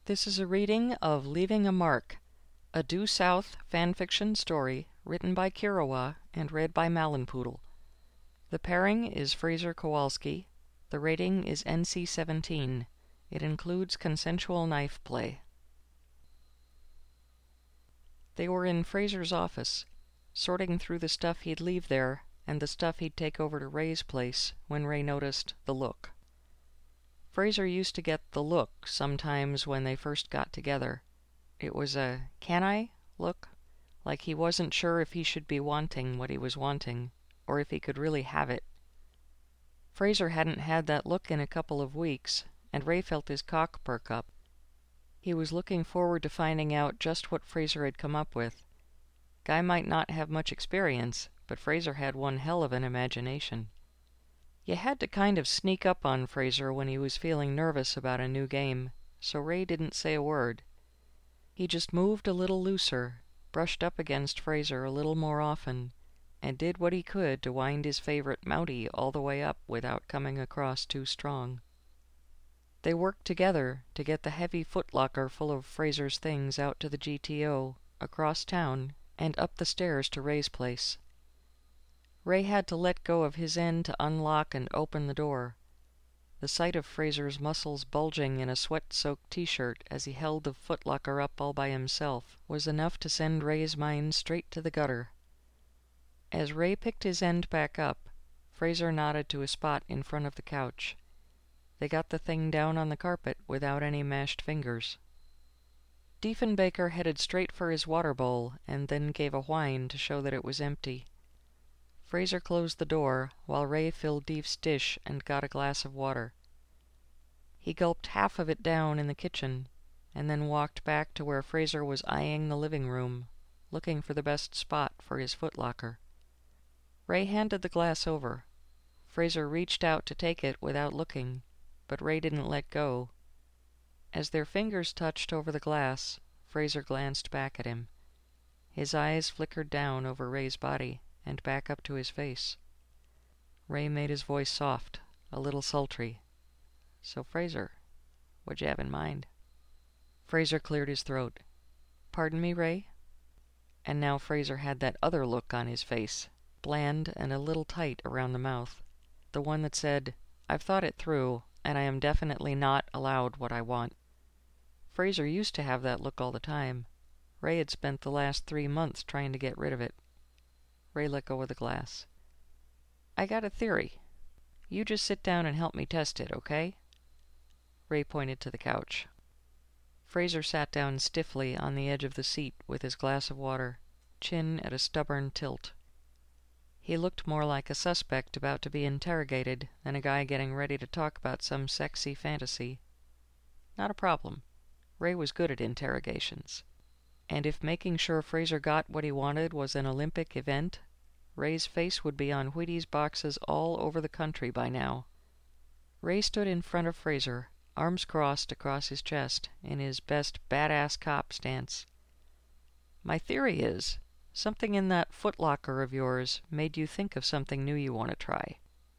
This is a reading of Leaving a Mark, a Due South fanfiction story written by Kirawa and read by Malenpoodle. The pairing is Fraser Kowalski. The rating is NC-17. It includes consensual knife play. They were in Fraser's office, sorting through the stuff he'd leave there and the stuff he'd take over to Ray's place when Ray noticed the look. Fraser used to get the look sometimes when they first got together. It was a "can I" look, like he wasn't sure if he should be wanting what he was wanting, or if he could really have it. Fraser hadn't had that look in a couple of weeks, and Ray felt his cock perk up. He was looking forward to finding out just what Fraser had come up with. Guy might not have much experience, but Fraser had one hell of an imagination. You had to kind of sneak up on Fraser when he was feeling nervous about a new game, so Ray didn't say a word. He just moved a little looser, brushed up against Fraser a little more often, and did what he could to wind his favorite Mountie all the way up without coming across too strong. They worked together to get the heavy footlocker full of Fraser's things out to the GTO, across town, and up the stairs to Ray's place. Ray had to let go of his end to unlock and open the door. The sight of Fraser's muscles bulging in a sweat-soaked t-shirt as he held the footlocker up all by himself was enough to send Ray's mind straight to the gutter. As Ray picked his end back up, Fraser nodded to a spot in front of the couch. They got the thing down on the carpet without any mashed fingers. Diefenbaker headed straight for his water bowl and then gave a whine to show that it was empty. Fraser closed the door while Ray filled Deef's dish and got a glass of water. He gulped half of it down in the kitchen and then walked back to where Fraser was eyeing the living room, looking for the best spot for his footlocker. Ray handed the glass over. Fraser reached out to take it without looking, but Ray didn't let go. As their fingers touched over the glass, Fraser glanced back at him. His eyes flickered down over Ray's body and back up to his face. Ray made his voice soft, a little sultry. "So, Fraser, what'd you have in mind?" Fraser cleared his throat. "Pardon me, Ray?" And now Fraser had that other look on his face, bland and a little tight around the mouth. The one that said, "I've thought it through, and I am definitely not allowed what I want." Fraser used to have that look all the time. Ray had spent the last 3 months trying to get rid of it. Ray let go of the glass. "I got a theory. You just sit down and help me test it, okay?" Ray pointed to the couch. Fraser sat down stiffly on the edge of the seat with his glass of water, chin at a stubborn tilt. He looked more like a suspect about to be interrogated than a guy getting ready to talk about some sexy fantasy. Not a problem. Ray was good at interrogations. And if making sure Fraser got what he wanted was an Olympic event, Ray's face would be on Wheaties boxes all over the country by now. Ray stood in front of Fraser, arms crossed across his chest, in his best badass cop stance. "My theory is, something in that footlocker of yours made you think of something new you want to try."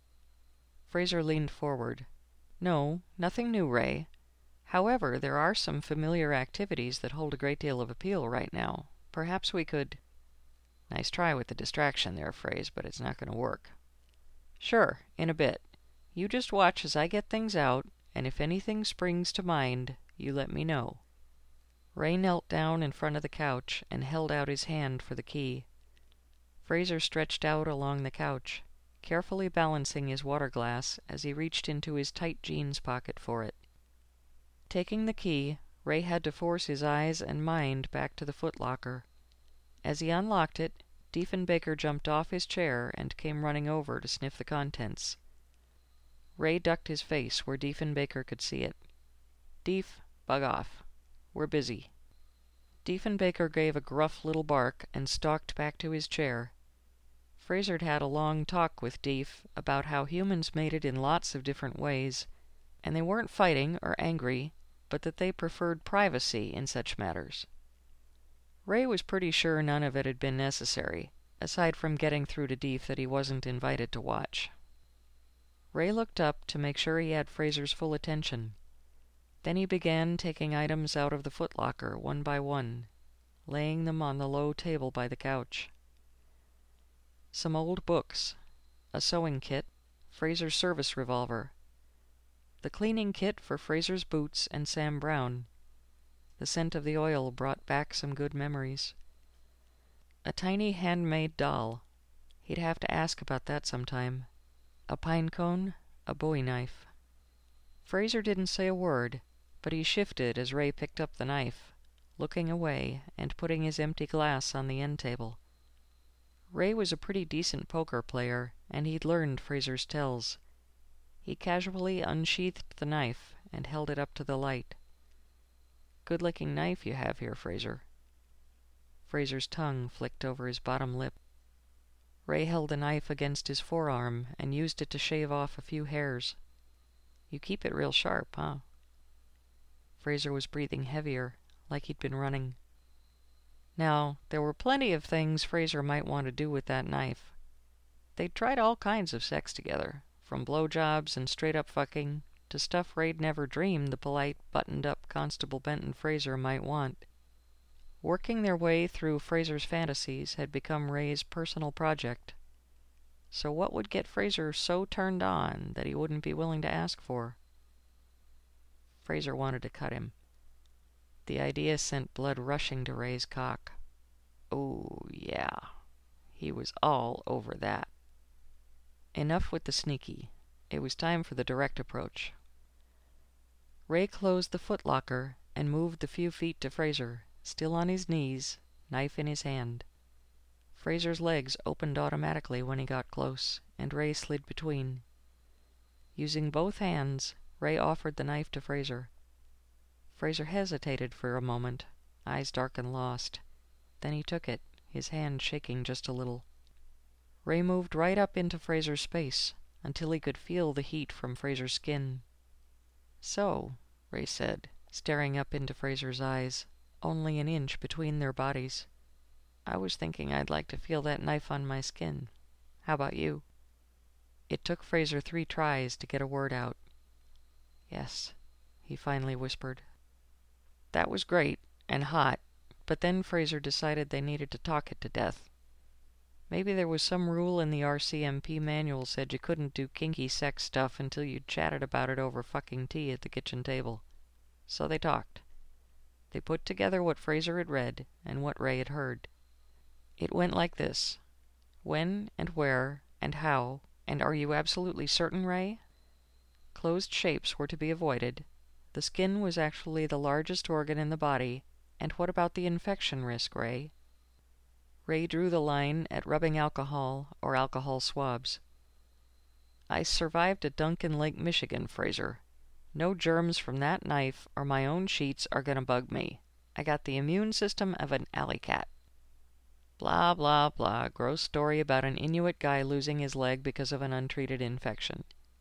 Fraser leaned forward. "No, nothing new, Ray. However, there are some familiar activities that hold a great deal of appeal right now. Perhaps we could—" "Nice try with the distraction there, Fraser, but it's not going to work." "Sure, in a bit. You just watch as I get things out, and if anything springs to mind, you let me know." Ray knelt down in front of the couch and held out his hand for the key. Fraser stretched out along the couch, carefully balancing his water glass as he reached into his tight jeans pocket for it. Taking the key, Ray had to force his eyes and mind back to the footlocker. As he unlocked it, Diefenbaker jumped off his chair and came running over to sniff the contents. Ray ducked his face where Diefenbaker could see it. "Dief, bug off. We're busy." Diefenbaker gave a gruff little bark and stalked back to his chair. Fraser'd had a long talk with Dief about how humans made it in lots of different ways, and they weren't fighting or angry, but that they preferred privacy in such matters. Ray was pretty sure none of it had been necessary, aside from getting through to Dief that he wasn't invited to watch. Ray looked up to make sure he had Fraser's full attention. Then he began taking items out of the footlocker one by one, laying them on the low table by the couch. Some old books, a sewing kit, Fraser's service revolver, the cleaning kit for Fraser's boots and Sam Brown. The scent of the oil brought back some good memories. A tiny handmade doll. He'd have to ask about that sometime. A pine cone, a bowie knife. Fraser didn't say a word, but he shifted as Ray picked up the knife, looking away and putting his empty glass on the end table. Ray was a pretty decent poker player, and he'd learned Fraser's tells. He casually unsheathed the knife and held it up to the light. "Good-looking knife you have here, Fraser." Fraser's tongue flicked over his bottom lip. Ray held the knife against his forearm and used it to shave off a few hairs. "You keep it real sharp, huh?" Fraser was breathing heavier, like he'd been running. Now, there were plenty of things Fraser might want to do with that knife. They'd tried all kinds of sex together, from blowjobs and straight-up fucking to stuff Ray'd never dreamed the polite, buttoned-up Constable Benton Fraser might want. Working their way through Fraser's fantasies had become Ray's personal project. So what would get Fraser so turned on that he wouldn't be willing to ask for? Fraser wanted to cut him. The idea sent blood rushing to Ray's cock. Oh, yeah. He was all over that. Enough with the sneaky. It was time for the direct approach. Ray closed the footlocker and moved the few feet to Fraser, still on his knees, knife in his hand. Fraser's legs opened automatically when he got close, and Ray slid between. Using both hands, Ray offered the knife to Fraser. Fraser hesitated for a moment, eyes dark and lost. Then he took it, his hand shaking just a little. Ray moved right up into Fraser's space, until he could feel the heat from Fraser's skin. "So," Ray said, staring up into Fraser's eyes, only an inch between their bodies, "I was thinking I'd like to feel that knife on my skin. How about you?" It took Fraser 3 tries to get a word out. "Yes," he finally whispered. That was great, and hot, but then Fraser decided they needed to talk it to death. Maybe there was some rule in the RCMP manual said you couldn't do kinky sex stuff until you'd chatted about it over fucking tea at the kitchen table. So they talked. They put together what Fraser had read and what Ray had heard. It went like this. When and where and how, and are you absolutely certain, Ray? Closed shapes were to be avoided. The skin was actually the largest organ in the body, and what about the infection risk, Ray? Ray drew the line at rubbing alcohol or alcohol swabs. "I survived at Duncan Lake, Michigan, Fraser. No germs from that knife or my own sheets are gonna bug me. I got the immune system of an alley cat." Blah, blah, blah, gross story about an Inuit guy losing his leg because of an untreated infection.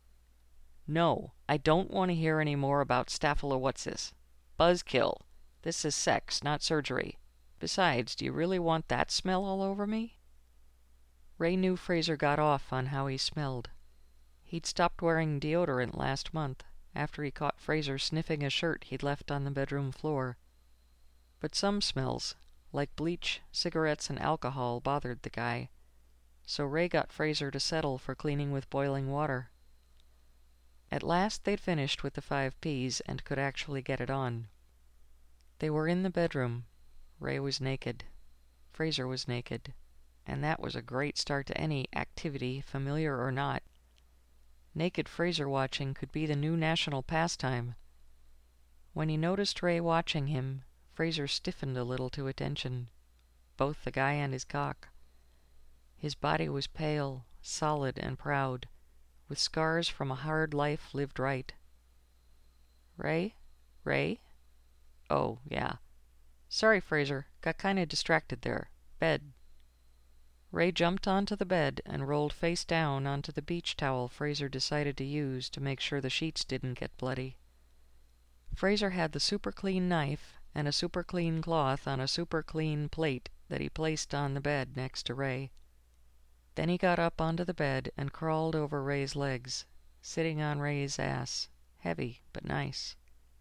"No, I don't want to hear any more about Staphylococcus. Buzzkill. This is sex, not surgery. Besides, do you really want that smell all over me?" Ray knew Fraser got off on how he smelled. He'd stopped wearing deodorant last month, after he caught Fraser sniffing a shirt he'd left on the bedroom floor. But some smells, like bleach, cigarettes, and alcohol, bothered the guy, so Ray got Fraser to settle for cleaning with boiling water. At last they'd finished with the 5 Ps and could actually get it on. They were in the bedroom. Ray was naked. Fraser was naked. And that was a great start to any activity, familiar or not. Naked Fraser watching could be the new national pastime. When he noticed Ray watching him, Fraser stiffened a little to attention, both the guy and his cock. His body was pale, solid, and proud, with scars from a hard life lived right. "Ray? Ray? Oh, yeah. Sorry, Fraser. Got kinda distracted there. Bed." Ray jumped onto the bed and rolled face down onto the beach towel Fraser decided to use to make sure the sheets didn't get bloody. Fraser had the super clean knife and a super clean cloth on a super clean plate that he placed on the bed next to Ray. Then he got up onto the bed and crawled over Ray's legs, sitting on Ray's ass, heavy but nice.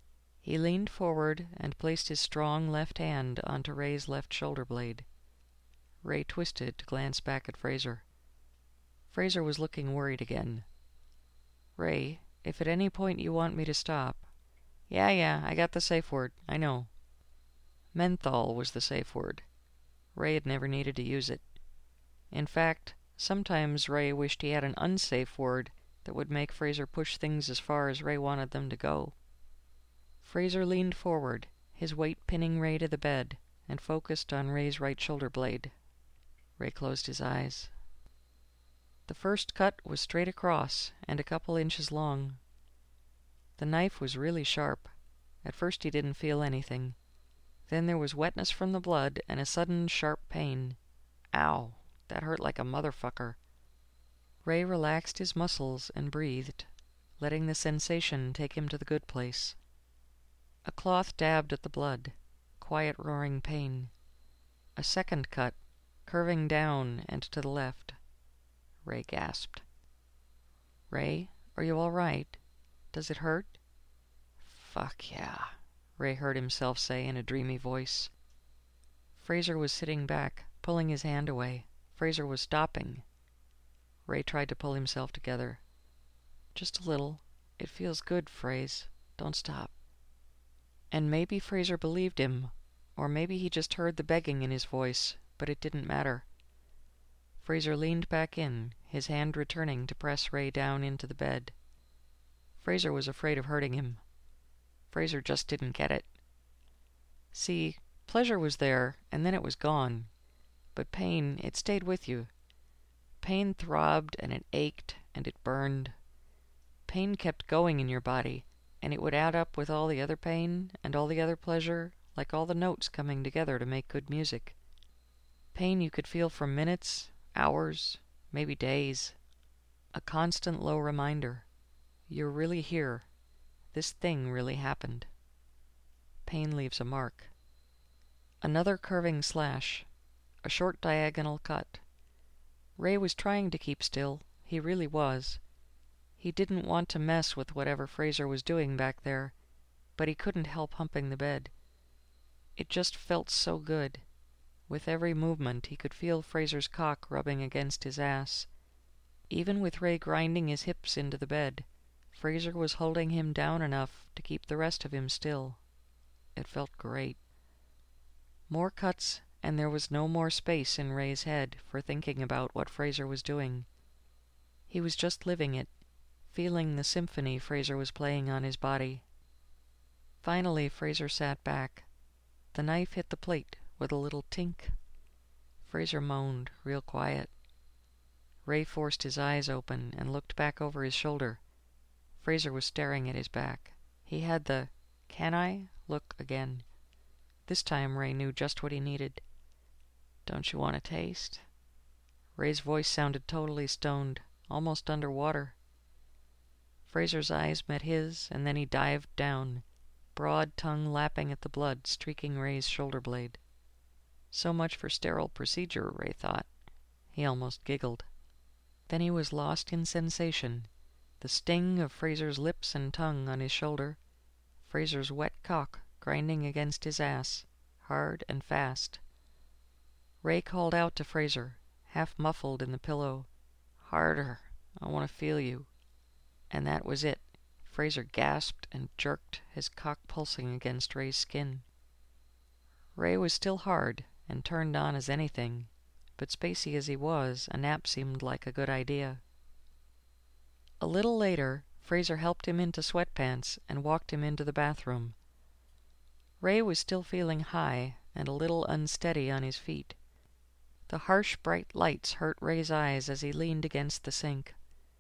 He leaned forward and placed his strong left hand onto Ray's left shoulder blade. Ray twisted to glance back at Fraser. Fraser was looking worried again. "Ray, if at any point you want me to stop—" Yeah, I got the safe word, I know." Menthol was the safe word. Ray had never needed to use it. In fact, sometimes Ray wished he had an unsafe word that would make Fraser push things as far as Ray wanted them to go. Fraser leaned forward, his weight pinning Ray to the bed, and focused on Ray's right shoulder blade. Ray closed his eyes. The first cut was straight across and a couple inches long. The knife was really sharp. At first he didn't feel anything. Then there was wetness from the blood and a sudden sharp pain. Ow, that hurt like a motherfucker. Ray relaxed his muscles and breathed, letting the sensation take him to the good place. A cloth dabbed at the blood. Quiet roaring pain. A second cut, curving down and to the left. Ray gasped. "Ray, are you all right? Does it hurt?" "Fuck yeah," Ray heard himself say in a dreamy voice. Fraser was sitting back, pulling his hand away. Fraser was stopping. Ray tried to pull himself together. "Just a little. It feels good, Fraser. Don't stop." And maybe Fraser believed him, or maybe he just heard the begging in his voice, but it didn't matter. Fraser leaned back in, his hand returning to press Ray down into the bed. Fraser was afraid of hurting him. Fraser just didn't get it. See, pleasure was there, and then it was gone. But pain, it stayed with you. Pain throbbed, and it ached, and it burned. Pain kept going in your body, and it would add up with all the other pain and all the other pleasure, like all the notes coming together to make good music. Pain you could feel for minutes, hours, maybe days. A constant low reminder. You're really here. This thing really happened. Pain leaves a mark. Another curving slash. A short diagonal cut. Ray was trying to keep still. He really was. He didn't want to mess with whatever Fraser was doing back there, but he couldn't help humping the bed. It just felt so good. With every movement he could feel Fraser's cock rubbing against his ass. Even with Ray grinding his hips into the bed, Fraser was holding him down enough to keep the rest of him still. It felt great. More cuts, and there was no more space in Ray's head for thinking about what Fraser was doing. He was just living it, feeling the symphony Fraser was playing on his body. Finally, Fraser sat back. The knife hit the plate with a little tink. Fraser moaned, real quiet. Ray forced his eyes open and looked back over his shoulder. Fraser was staring at his back. He had the "can I?" look again. This time Ray knew just what he needed. "Don't you want a taste?" Ray's voice sounded totally stoned, almost underwater. Fraser's eyes met his, and then he dived down, broad tongue lapping at the blood streaking Ray's shoulder blade. So much for sterile procedure, Ray thought. He almost giggled. Then he was lost in sensation. The sting of Fraser's lips and tongue on his shoulder. Fraser's wet cock grinding against his ass, hard and fast. Ray called out to Fraser, half muffled in the pillow. "Harder. I want to feel you." And that was it. Fraser gasped and jerked, his cock pulsing against Ray's skin. Ray was still hard and turned on as anything, but spacey as he was, a nap seemed like a good idea. A little later, Fraser helped him into sweatpants and walked him into the bathroom. Ray was still feeling high and a little unsteady on his feet. The harsh, bright lights hurt Ray's eyes as he leaned against the sink.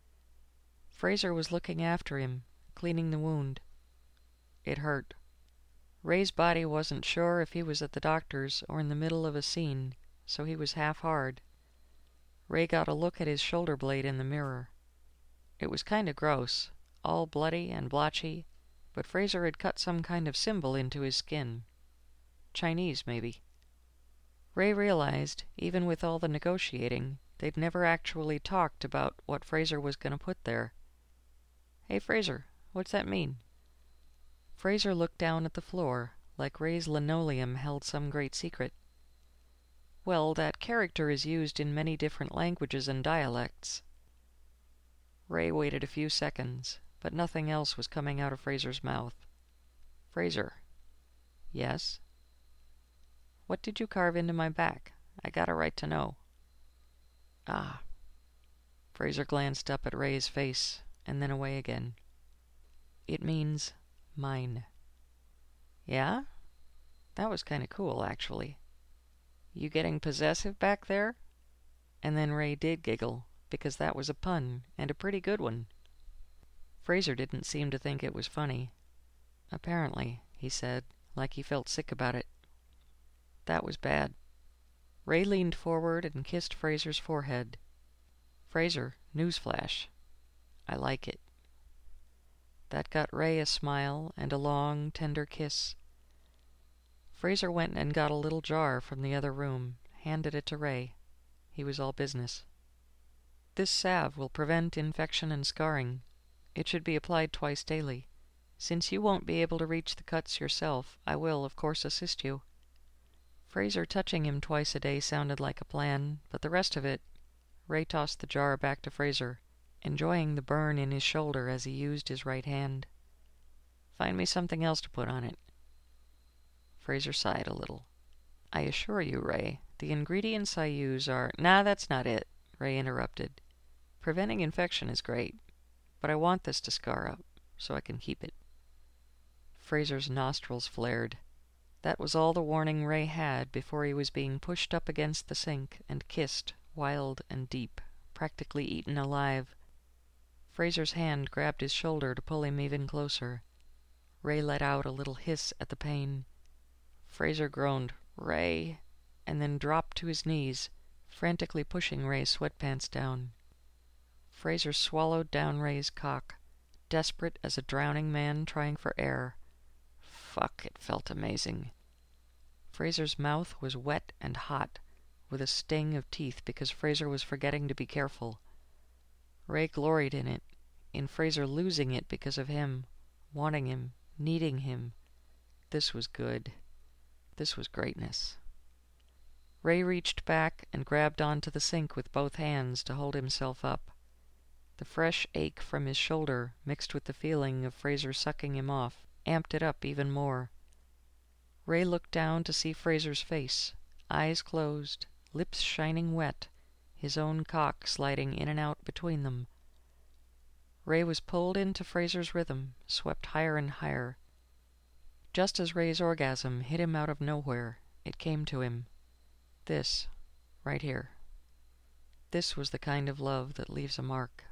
Fraser was looking after him, cleaning the wound. It hurt. Ray's body wasn't sure if he was at the doctor's or in the middle of a scene, so he was half hard. Ray got a look at his shoulder blade in the mirror. It was kind of gross, all bloody and blotchy, but Fraser had cut some kind of symbol into his skin. Chinese, maybe. Ray realized, even with all the negotiating, they'd never actually talked about what Fraser was going to put there. "Hey, Fraser, what's that mean?" Fraser looked down at the floor, like Ray's linoleum held some great secret. Well, that character is used in many different languages and dialects. Ray waited a few seconds, but nothing else was coming out of Fraser's mouth. Fraser. Yes? What did you carve into my back? I got a right to know. Ah. Fraser glanced up at Ray's face, and then away again. It means mine. Yeah? That was kind of cool, actually. You getting possessive back there? And then Ray did giggle, because that was a pun, and a pretty good one. Fraser didn't seem to think it was funny. Apparently, he said, like he felt sick about it. That was bad. Ray leaned forward and kissed Fraser's forehead. Fraser, newsflash. I like it. That got Ray a smile and a long, tender kiss. Fraser went and got a little jar from the other room, handed it to Ray. He was all business. This salve will prevent infection and scarring. It should be applied twice daily. Since you won't be able to reach the cuts yourself, I will, of course, assist you. Fraser touching him twice a day sounded like a plan, but the rest of it... Ray tossed the jar back to Fraser, enjoying the burn in his shoulder as he used his right hand. Find me something else to put on it. Fraser sighed a little. I assure you, Ray, the ingredients I use are... Nah, that's not it, Ray interrupted. Preventing infection is great, but I want this to scar up, so I can keep it. Fraser's nostrils flared. That was all the warning Ray had before he was being pushed up against the sink and kissed, wild and deep, practically eaten alive. Fraser's hand grabbed his shoulder to pull him even closer. Ray let out a little hiss at the pain. Fraser groaned, Ray, and then dropped to his knees, frantically pushing Ray's sweatpants down. Fraser swallowed down Ray's cock, desperate as a drowning man trying for air. Fuck, it felt amazing. Fraser's mouth was wet and hot, with a sting of teeth because Fraser was forgetting to be careful. Ray gloried in it, in Fraser losing it because of him, wanting him, needing him. This was good. This was greatness. Ray reached back and grabbed onto the sink with both hands to hold himself up. The fresh ache from his shoulder, mixed with the feeling of Fraser sucking him off, amped it up even more. Ray looked down to see Fraser's face, eyes closed, lips shining wet, his own cock sliding in and out between them. Ray was pulled into Fraser's rhythm, swept higher and higher. Just as Ray's orgasm hit him out of nowhere, it came to him. This, right here. This was the kind of love that leaves a mark.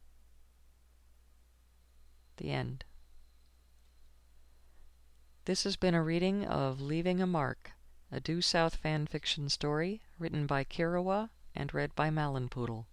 The end. This has been a reading of Leaving a Mark, a Due South fan fiction story written by Kirawa and read by Malenpoodle.